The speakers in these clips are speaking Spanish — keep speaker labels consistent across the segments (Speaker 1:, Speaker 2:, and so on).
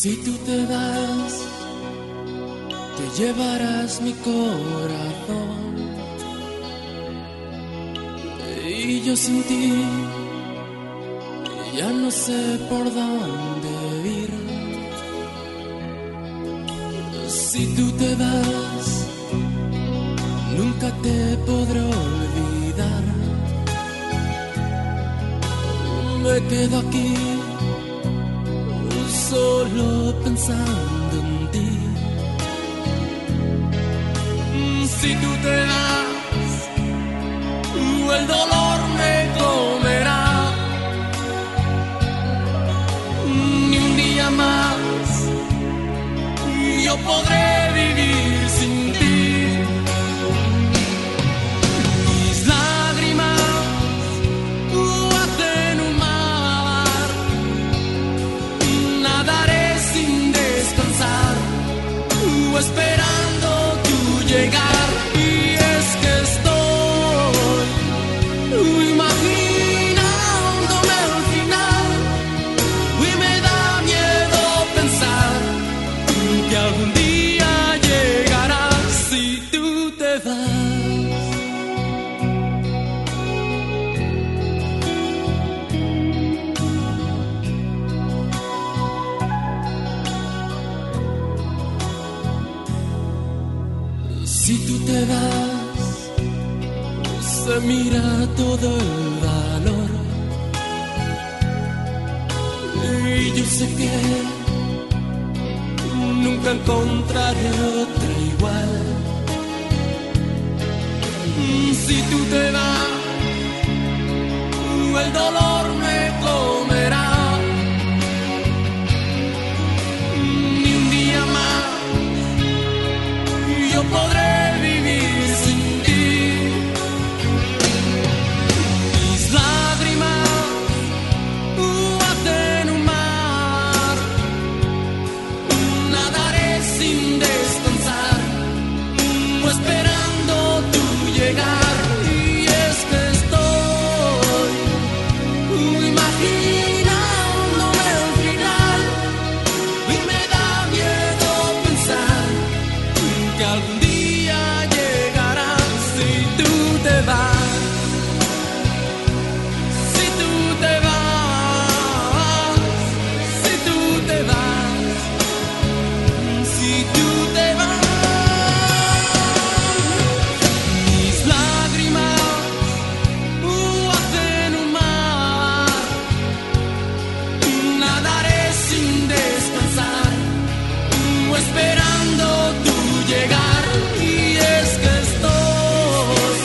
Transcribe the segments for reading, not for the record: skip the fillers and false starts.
Speaker 1: Si tú te vas, te llevarás mi corazón. Y yo sin ti ya no sé por dónde ir. Si tú te vas, nunca te podré olvidar. Me quedo aquí solo pensando en ti. Si tú te vas, el dolor me comerá. Ni un día más yo podré vivir sin ti. Mis lágrimas hacen un mar. Nadaré sin descansar, esperando tu llegar. Y es que estoy imaginándome al final, y me da miedo pensar que algún día llegarás. Si tú te vas, si tú te vas, se mira todo el valor. Y yo sé que nunca encontraré otra igual. Si tú te vas, el dolor me comerá. Ni un día más yo podré vivir sin ti. Mis lágrimas hacen un mar. Nadaré sin descansar, esperando tu llegar. Y es que estoy imaginándome al final, y me da miedo pensar que algún día llegarás. Si tú te vas, si tú te vas, si tú te vas, si tú te vas. Mis lágrimas hacen un mar. Nadaré sin descansar, esperando tu llegar. Y es que estoy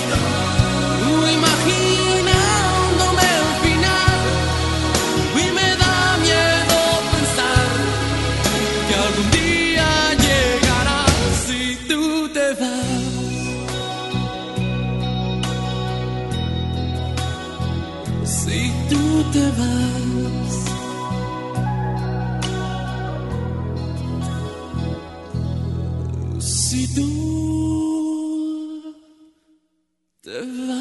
Speaker 1: imaginándome al final, y me da miedo pensar que algún día llegarás. Si tú te vas, si tú te vas, si tú te vas.